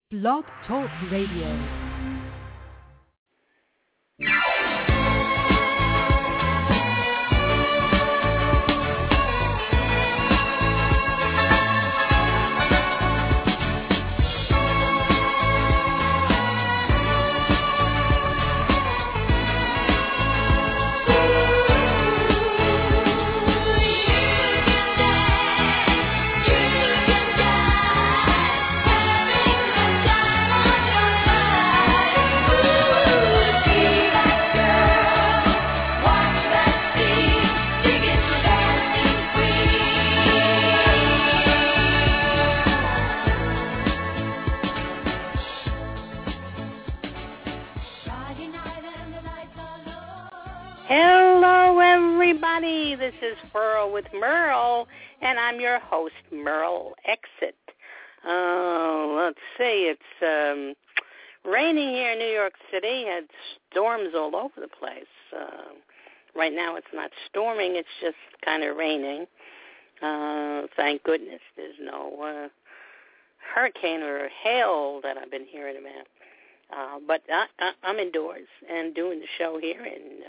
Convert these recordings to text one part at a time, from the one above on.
Blog Talk Radio. Hello, everybody. This is Furrow with Merle, and I'm your host, Merle Exit. Let's see. It's raining here in New York City. It's storms all over the place. Right now it's not storming. It's just kind of raining. Thank goodness there's no hurricane or hail that I've been hearing about. But I'm indoors and doing the show here in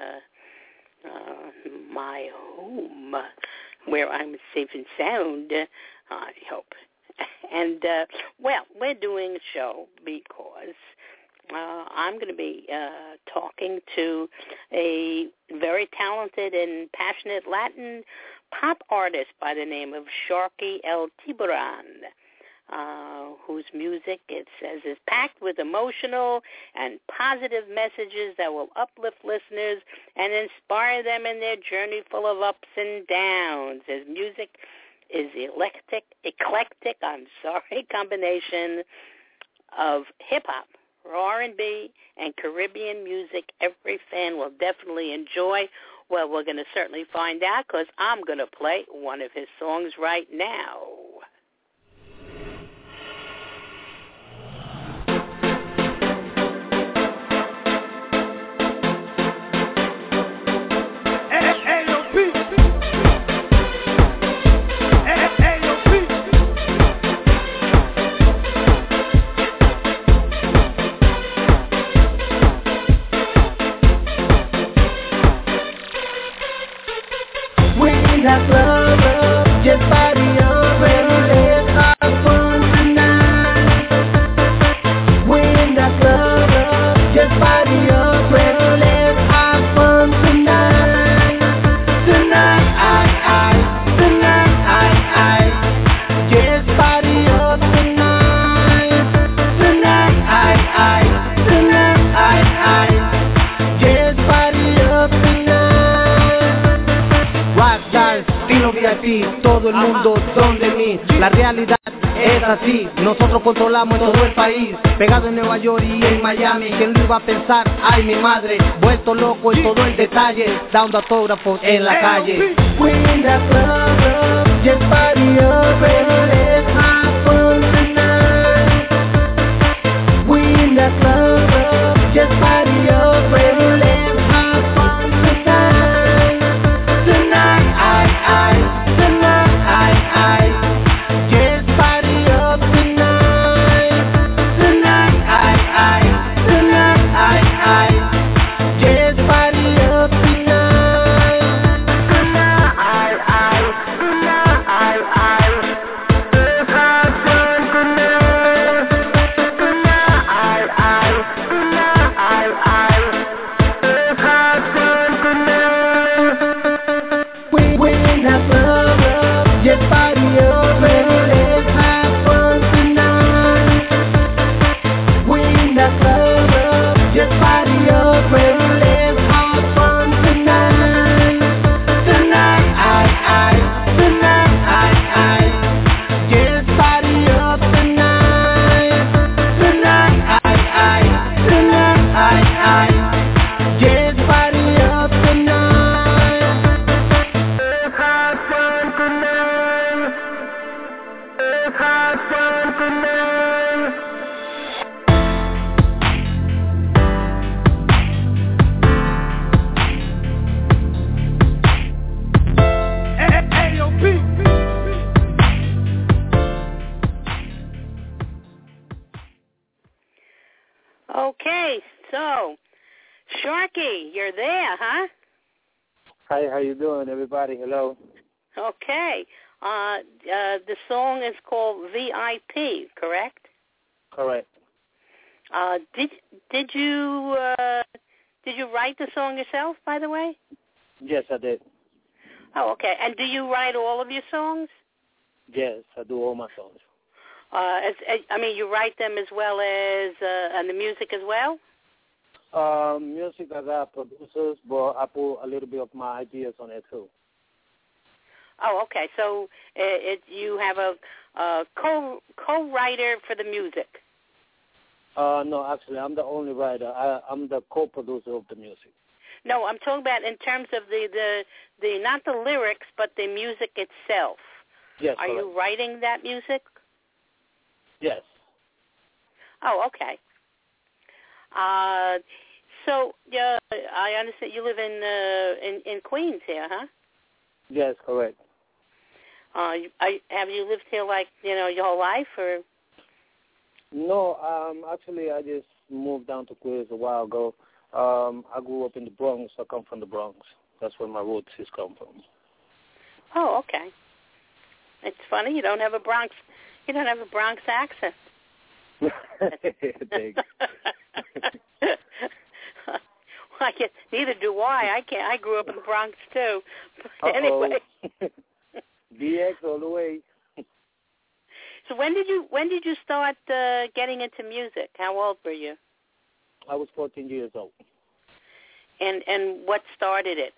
my home, where I'm safe and sound, I hope. And, well, we're doing a show because I'm going to be talking to a very talented and passionate Latin pop artist by the name of Sharky El Tiburon, whose music, it says, is packed with emotional and positive messages that will uplift listeners and inspire them in their journey full of ups and downs. His music is eclectic combination of hip-hop, R&B, and Caribbean music every fan will definitely enjoy. Well, we're going to certainly find out because I'm going to play one of his songs right now. That love, just party up and let's have fun tonight. When that love, just party up and let's have fun tonight. Tonight, just party up tonight. Tonight, just party up tonight. Rockstar, estilo VIP, todo el mundo son de mí. La realidad es así, nosotros controlamos en todo el país. Pegado en Nueva York y en Miami, ¿quién lo iba a pensar? Ay, mi madre, vuelto loco en todo el detalle, dando autógrafos en la calle. We in the club, just party up and let's have fun tonight. We in the club, just party up and let's have fun tonight. Tonight, just party up tonight. Tonight, just party up tonight. Okay, so Sharky, you're there, huh? Hi, how you doing, everybody? Hello. Okay. The song is called VIP, correct? Correct. Did you write the song yourself, by the way? Yes, I did. Oh, okay. And do you write all of your songs? Yes, I do all my songs. You write them as well as and the music as well? Music, I got producers, but I put a little bit of my ideas on it too. Oh, okay. So you have a co-writer for the music. No, actually, I'm the only writer. I'm the co-producer of the music. No, I'm talking about in terms of the not the lyrics, but the music itself. Yes. Are correct. you writing that music? Yes. Oh, okay. So I understand you live in Queens here, huh? Yes, correct. Have you lived here your whole life, or? No, actually, I just moved down to Queens a while ago. I grew up in the Bronx. I come from the Bronx. That's where my roots is come from. Oh, okay. It's funny you don't have a Bronx accent. Thanks. Neither do I. I grew up in the Bronx too. But anyway. DX all the way. So when did you start getting into music? How old were you? I was 14 years old. And what started it?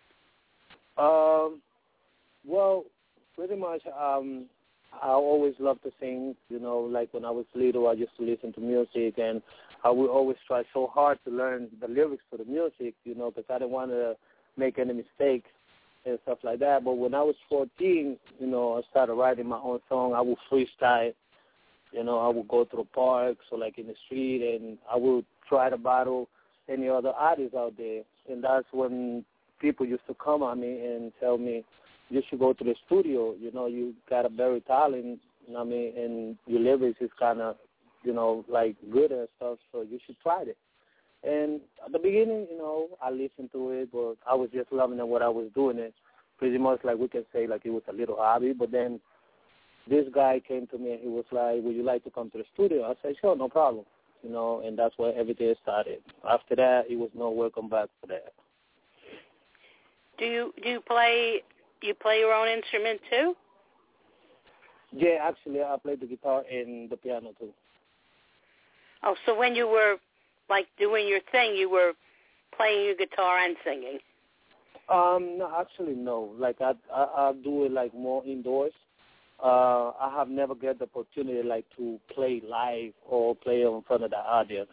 Well, pretty much I always loved to sing. Like when I was little, I used to listen to music, and I would always try so hard to learn the lyrics to the music, because I didn't want to make any mistakes and stuff like that. But when I was 14, I started writing my own song. I would freestyle. I would go to the parks or like in the street, and I would try to battle any other artists out there. And that's when people used to come at me and tell me, you should go to the studio. You got a very talent, and your lyrics is kind of, like good and stuff, so you should try it. And at the beginning, I listened to it, but I was just loving it, what I was doing it. Pretty much like we can say like it was a little hobby, but then this guy came to me and he was like, would you like to come to the studio? I said, sure, no problem. And that's where everything started. After that, it was no welcome back for that. Do you play your own instrument too? Yeah, actually, I play the guitar and the piano too. Oh, so when you were like doing your thing, you were playing your guitar and singing? No, actually, no. Like I do it like more indoors. I have never get the opportunity like to play live or play in front of the audience.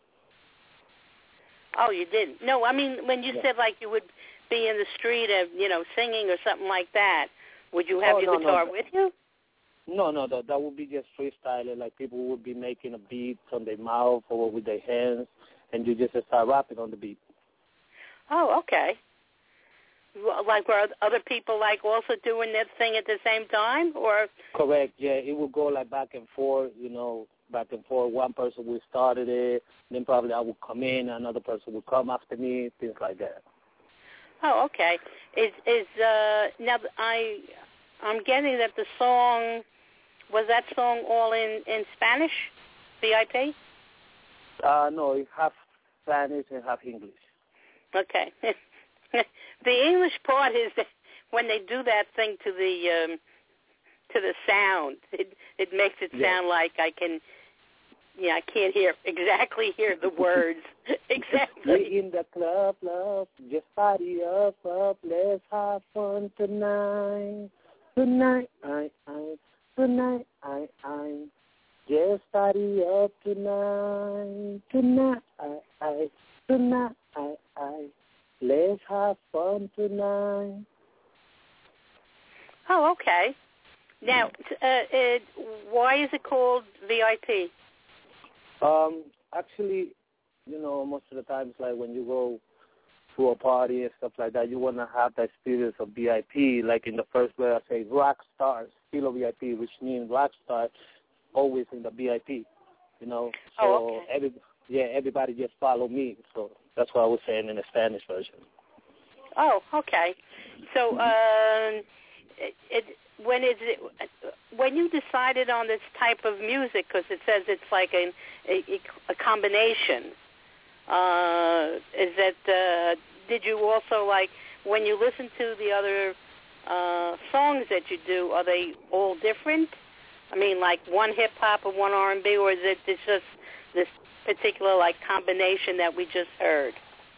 Oh, you didn't? No, I mean when you said like you would be in the street, singing or something like that, would you have your guitar with you? No, that would be just freestyling. Like people would be making a beat from their mouth or with their hands, and you just start rapping on the beat. Oh, okay. Like were other people like also doing that thing at the same time, or? Correct. Yeah, it would go like back and forth. Back and forth. One person would started it, then probably I would come in, another person would come after me, things like that. Oh, okay. Now I'm getting that the song was that song all in Spanish, VIP? No, it's half Spanish and half English. Okay. The English part is that when they do that thing to the sound, it makes it sound like I can't exactly hear the words. Exactly. We in the club, love, just party up, let's have fun tonight. Tonight, tonight, just party up tonight. Tonight, tonight, let's have fun tonight. Oh, okay. Now, why is it called VIP? Actually, most of the times, like when you go to a party and stuff like that, you want to have the experience of VIP. Like in the first word, I say rock star, still a VIP, which means rock star, always in the VIP. So everybody just follow me. So that's what I was saying in the Spanish version. Oh, okay. So when you decided on this type of music, because it says it's like a combination, is that did you also, like, when you listen to the other songs that you do, are they all different? I mean, like one hip-hop and one R&B, or is it just this particular, like, combination that we just heard?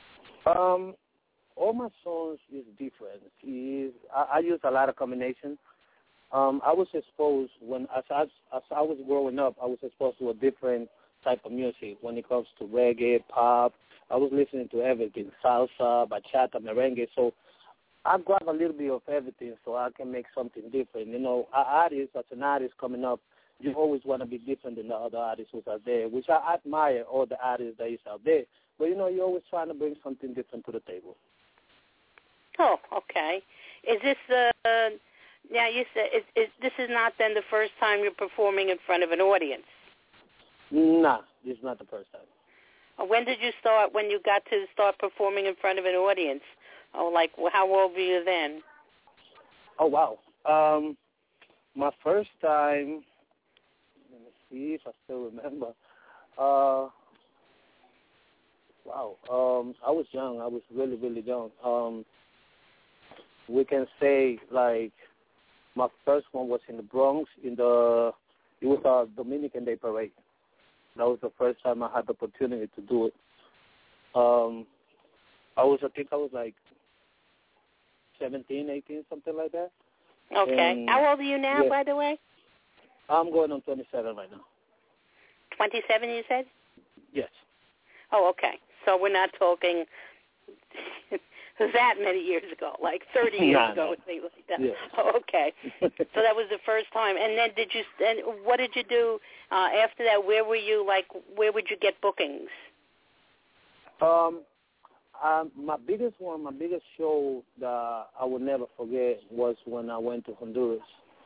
All my songs is different. I use a lot of combinations. I was exposed as I was growing up, I was exposed to a different type of music when it comes to reggae, pop. I was listening to everything, salsa, bachata, merengue. So I grab a little bit of everything so I can make something different. You know, as an artist coming up, you always want to be different than the other artists who's out there, which I admire all the artists that is out there. But, you know, you're always trying to bring something different to the table. Oh, okay. Is this now you said this is not then the first time you're performing in front of an audience? Nah, this is not the first time. When did you start? When you got to start performing in front of an audience? Oh, like how old were you then? Oh wow. My first time. Let me see if I still remember. Wow. I was young. I was really, really young. We can say, like, my first one was in the Bronx. It was a Dominican Day Parade. That was the first time I had the opportunity to do it. I think I was like 17, 18, something like that. Okay. And, how old are you now, by the way? I'm going on 27 right now. 27, you said? Yes. Oh, okay. So we're not talking that many years ago, like 30 years ago, things like that. Yeah. Oh, okay. So that was the first time. And then what did you do after that? Where were you, like, where would you get bookings? My biggest show that I will never forget was when I went to Honduras.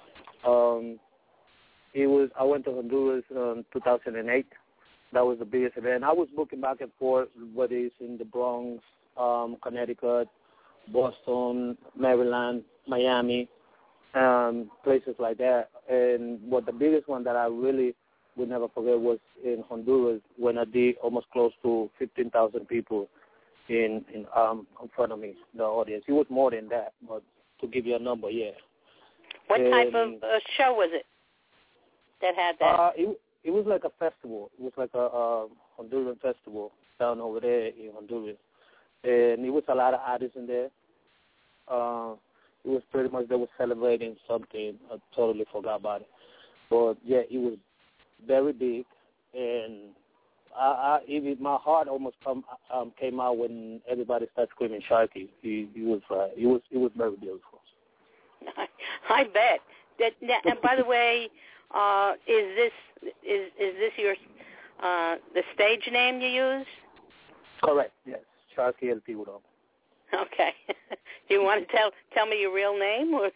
I went to Honduras in 2008. That was the biggest event. I was booking back and forth, whether it's in the Bronx, Connecticut, Boston, Maryland, Miami, places like that. And the biggest one that I really would never forget was in Honduras when I did almost close to 15,000 people in front of me, the audience. It was more than that, but to give you a number, yeah. What type of show was it that had that? It was like a festival. It was like a Honduran festival down over there in Honduras. And it was a lot of artists in there. It was pretty much they were celebrating something. I totally forgot about it. But, yeah, it was very big. And even my heart almost came out when everybody started screaming Sharky. It was very beautiful. I bet. And by the way, is this your the stage name you use? Correct. Yes, Sharky El Tiburón. Okay. Do you want to tell me your real name? Or?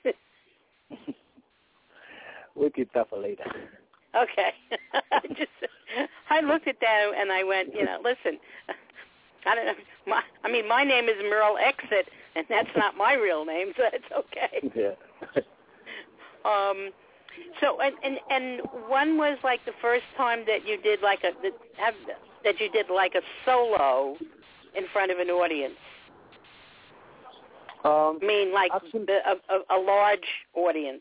We'll keep that for later. Okay. I looked at that and I went, listen, I don't know. My name is Merle Exit, and that's not my real name, so it's okay. Yeah. So and when was like the first time that you did like a solo in front of an audience? Actually, a large audience.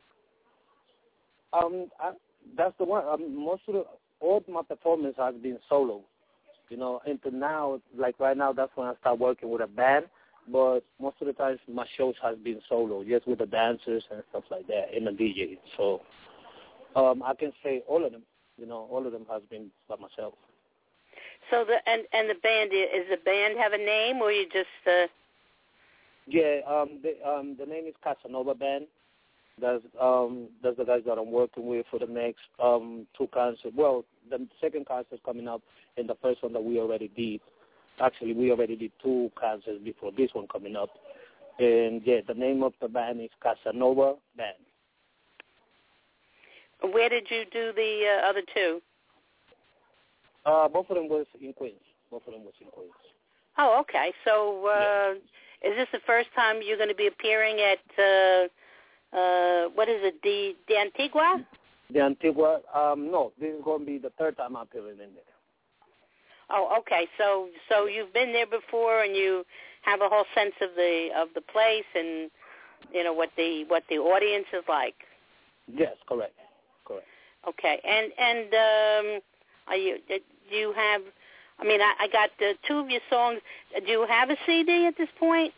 That's the one. All my performance has been solo, Until now, like right now, that's when I start working with a band. But most of the times, my shows has been solo, just with the dancers and stuff like that, and the DJ. So I can say all of them. All of them has been by myself. So and the band, is the band have a name, or you just? Yeah, the name is Casanova Band. That's the guys that I'm working with for the next two concerts. Well, the second concert is coming up, and the first one that we already did. Actually, we already did two concerts before this one coming up. And, yeah, the name of the band is Casanova Band. Where did you do the other two? Both of them was in Queens. Oh, okay. So is this the first time you're going to be appearing at, what is it, the Antigua? The Antigua, no, this is going to be the third time I'm appearing in there. Oh, okay. So you've been there before, and you have a whole sense of the place, and you know what the audience is like. Yes, correct. Okay, and do you have? I mean, I got two of your songs. Do you have a CD at this point?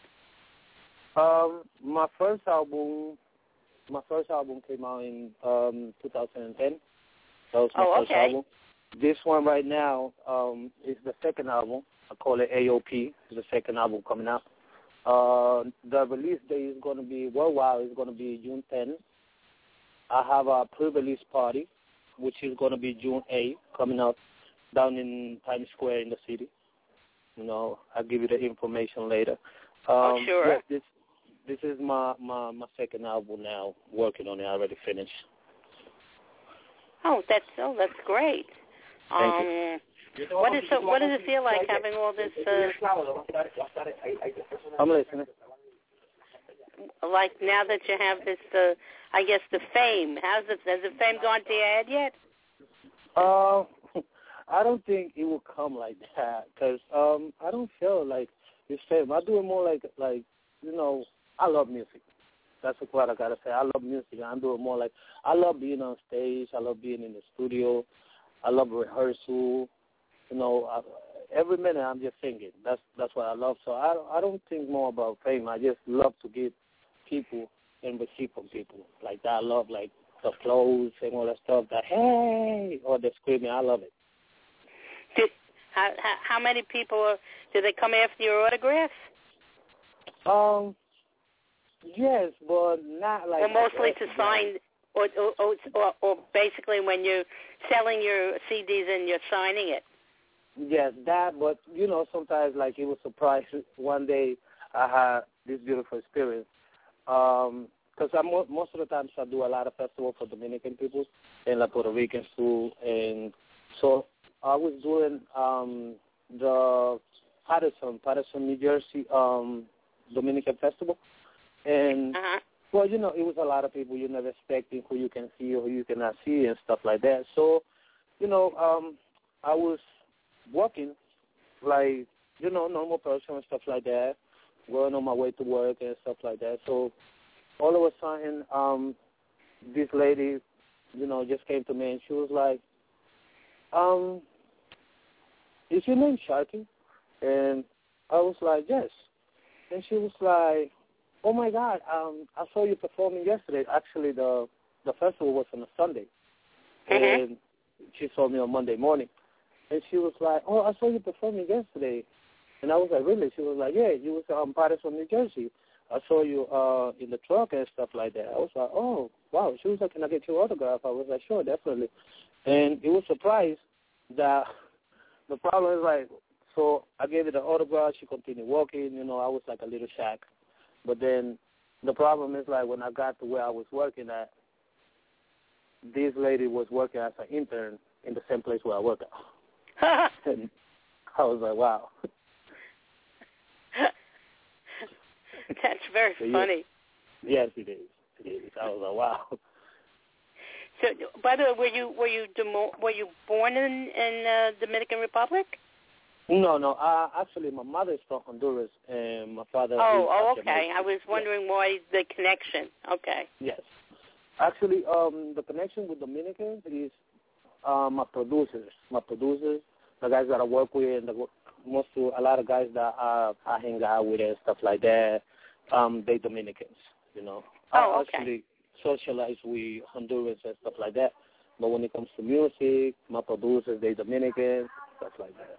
My first album came out in 2010. That was my first album. This one right now is the second album. I call it AOP. It's the second album coming out. The release date is going to be worldwide. It's going to be June 10th. I have a pre-release party, which is going to be June 8th, coming out down in Times Square in the city. You know, I'll give you the information later. Sure. Yes, this is my second album now. Working on it, I already finished. Oh, that's great. Thank you. What does it feel like having all this? I'm listening. Like now that you have this, I guess the fame. Has the fame gone to your head yet? I don't think it will come like that because I don't feel like it's fame. I do it more like you know, I love music. That's what I gotta say. I love music. I do it more like I love being on stage. I love being in the studio. I love rehearsal. You know, every minute I'm just singing. That's what I love. So I don't think more about fame. I just love to give people and receive from people. Like that, I love like the clothes and all that stuff. That hey, or the screaming. I love it. How many people do they come after your autograph? Yes, but not like. Well, mostly to sign, or basically when you're selling your CDs and you're signing it. Yes, that. But you know, sometimes like it was a surprise. One day I had this beautiful experience. Because most of the times I do a lot of festivals for Dominican people and like Puerto Ricans too, and so I was doing the Patterson, New Jersey Dominican Festival, and well, you know, it was a lot of people you never expecting who you can see or who you cannot see and stuff like that. So, you know, I was walking like, you know, normal person and stuff like that, going on my way to work and stuff like that. So all of a sudden, this lady, you know, just came to me and she was like, is your name Sharky? And I was like, yes. And she was like, oh, my God, I saw you performing yesterday. Actually, the festival was on a Sunday. And she saw me on Monday morning. And she was like, oh, I saw you performing yesterday. And I was like, really? She was like, yeah, you was Patterson, New Jersey. I saw you in the truck and stuff like that. I was like, oh, wow. She was like, can I get your autograph? I was like, sure, definitely. And it was a surprise that the problem is like, so I gave her the autograph. She continued walking. You know, I was like a little shocked. But then the problem is like when I got to where I was working at, this lady was working as an intern in the same place where I work at. And I was like, wow. That's very funny. Yes, it is. It is. I was like, wow. So, by the way, were you born in Dominican Republic? No. Actually, my mother is from Honduras, and my father. Oh, okay. I was wondering why the connection. Okay. Yes. Actually, the connection with Dominicans is my producers, the guys that I work with, and a lot of guys that I hang out with and stuff like that. They Dominicans, you know. Oh, okay. I actually socialize with Honduras and stuff like that. But when it comes to music, my producers, they Dominicans, stuff like that.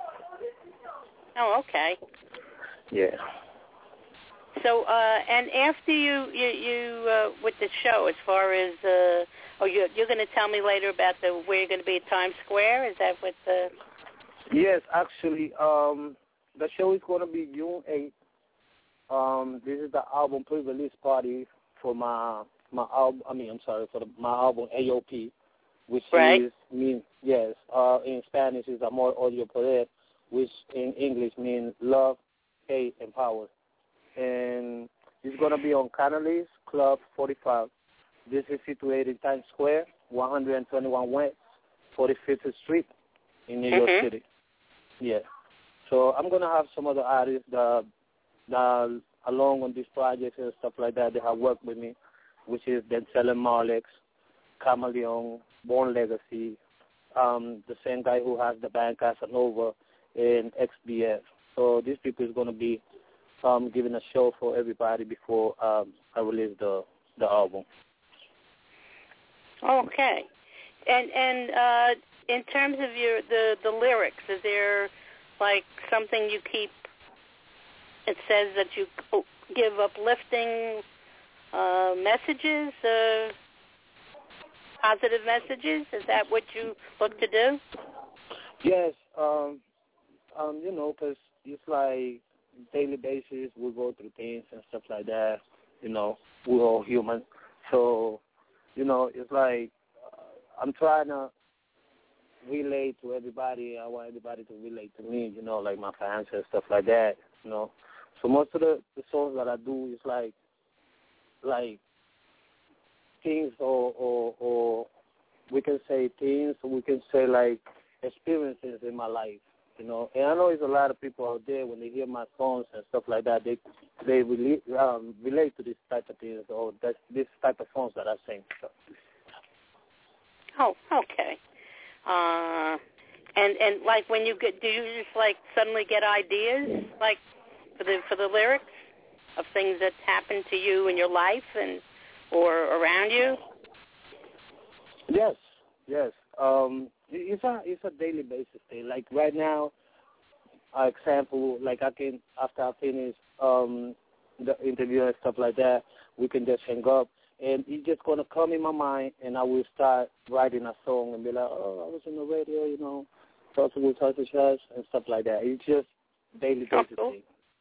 Oh, okay. Yeah. So, and after you with the show, as far as, you're going to tell me later about where you're going to be at Times Square? Is that what the? Yes, actually, the show is going to be June 8th. This is the album pre-release party for my album. My album AOP. which right. in Spanish is Amor, Odio, Poder, which in English means love, hate, and power. And it's going to be on Canales Club 45. This is situated in Times Square, 121 West, 45th Street in New York City. Yeah. So I'm going to have some other artists that along on these projects and stuff like that, they have worked with me, which is Denzel and Marlex, Chameleon, Born Legacy, the same guy who has the band Casanova, and XBF. So these people is going to be giving a show for everybody before I release the album. Okay. And in terms of the lyrics, is there like something you keep? It says that you give uplifting messages, positive messages. Is that what you look to do? Yes. Because it's like daily basis we go through things and stuff like that. We're all human. So, it's like I'm trying to relate to everybody. I want everybody to relate to me, like my fans and stuff like that, So most of the songs that I do is like things or we can say things, or we can say like experiences in my life, And I know there's a lot of people out there when they hear my songs and stuff like that, they relate to this type of things or this type of songs that I sing. So. Oh, okay. And like when you do you just like suddenly get ideas like for the lyrics of things that happen to you in your life and or around you? Yes. It's a daily basis thing. Like right now, example, like after I finish the interview and stuff like that, we can just hang up. And it's just going to come in my mind, and I will start writing a song and be like, oh, I was on the radio, talking with Tasha Shash and stuff like that. It's just daily basis thing.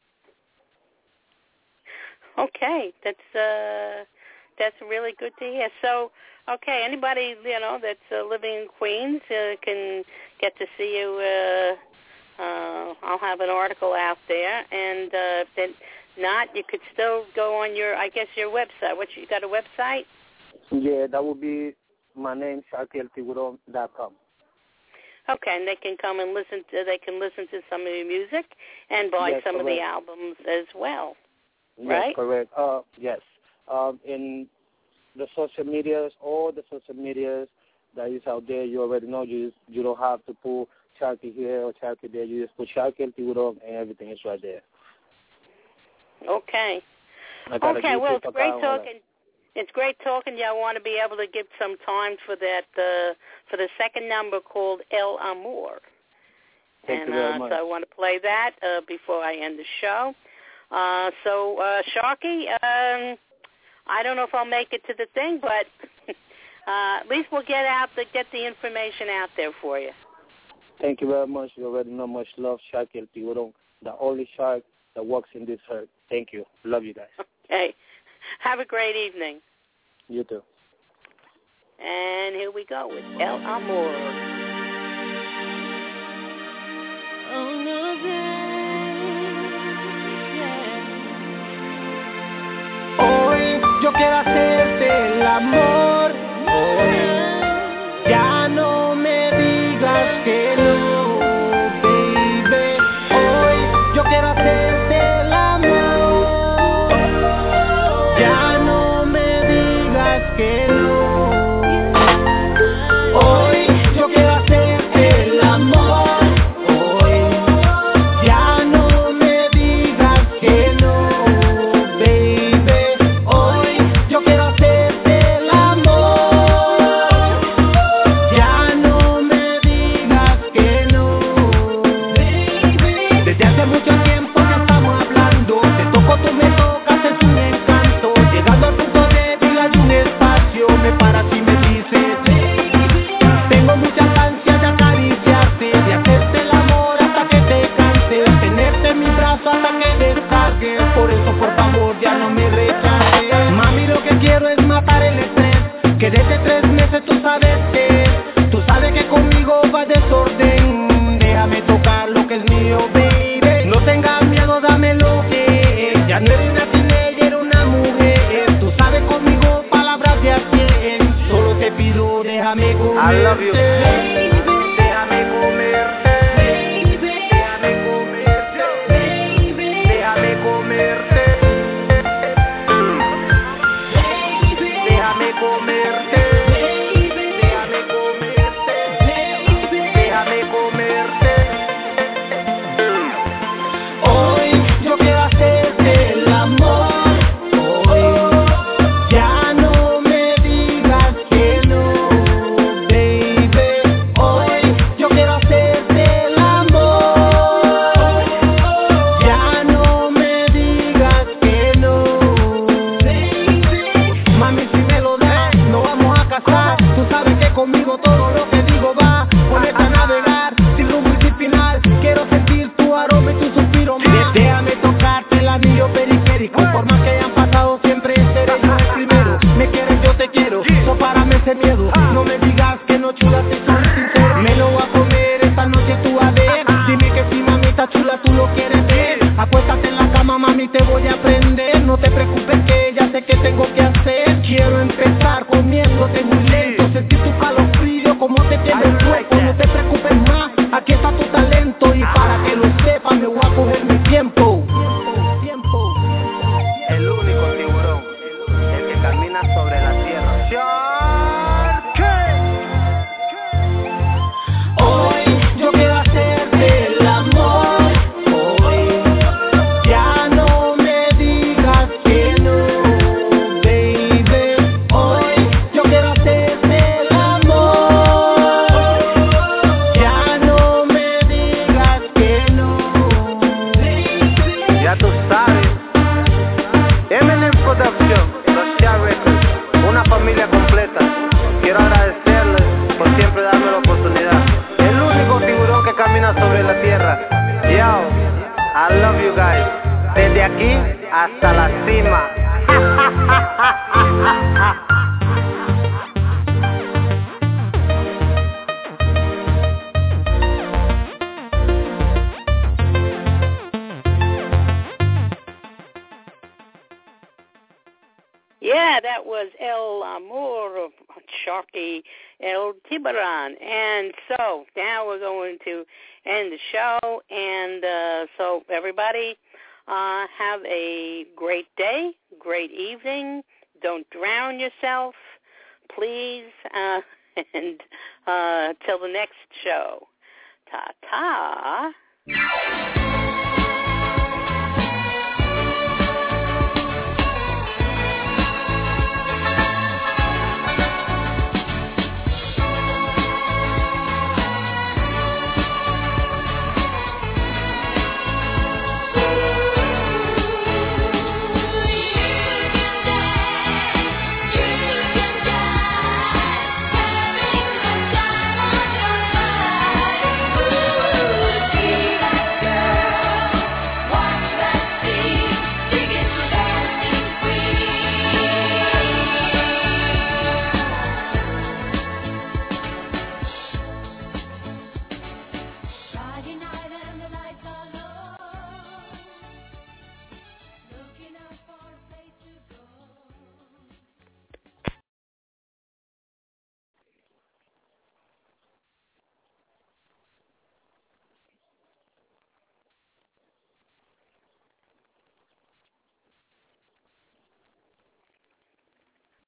Okay, that's really good to hear. So, okay, anybody that's living in Queens can get to see you. I'll have an article out there, and then not, you could still go on your website. You got a website? Yeah, that would be my name, SharkyElTiburon.com. Okay, and they can come and listen to some of your music and buy some of the albums as well. Right? Yes, correct. Yes. In the social medias, all the social medias that is out there, you already know. You don't have to put Sharky here or Sharky there. You just put Sharky El Tiburon and everything is right there. Okay. Okay, well, it's great talking. It's great talking to you. I want to be able to give some time for that, for the second number called El Amor. Thank you very much. So I want to play that before I end the show. So, Sharky, I don't know if I'll make it to the thing, but at least we'll get the information out there for you. Thank you very much. You already know much love, Sharky El Tiburon, the only shark that walks in this herd. Thank you. Love you guys. Okay. Have a great evening. You too. And here we go with El Amor. Oh, no, Hoy yo quiero hacerte el amor. Hoy ya no me digas que no, baby. Hoy yo quiero hacerte el amor. Ya no me digas que no. Hoy yo quiero a tu talento y para que lo sepas me voy a coger mi tiempo. El único tiburón, el que camina sobre la tierra. Hoy yo quiero hacerte el amor. Hoy ya no me digas que no, baby. Hoy yo quiero hacerte el amor. Ya no me digas que no, baby. Ya tú sabes. Eminem Production, Los Share Records, una familia completa. Quiero agradecerles por siempre darme la oportunidad. El único tiburón que camina sobre la tierra. Yo, I love you guys. Desde aquí hasta la cima. Yeah, that was El Amor, Sharky El Tiburon. And so now we're going to end the show. And so everybody have a great day, great evening. Don't drown yourself, please. And till the next show. Ta-ta.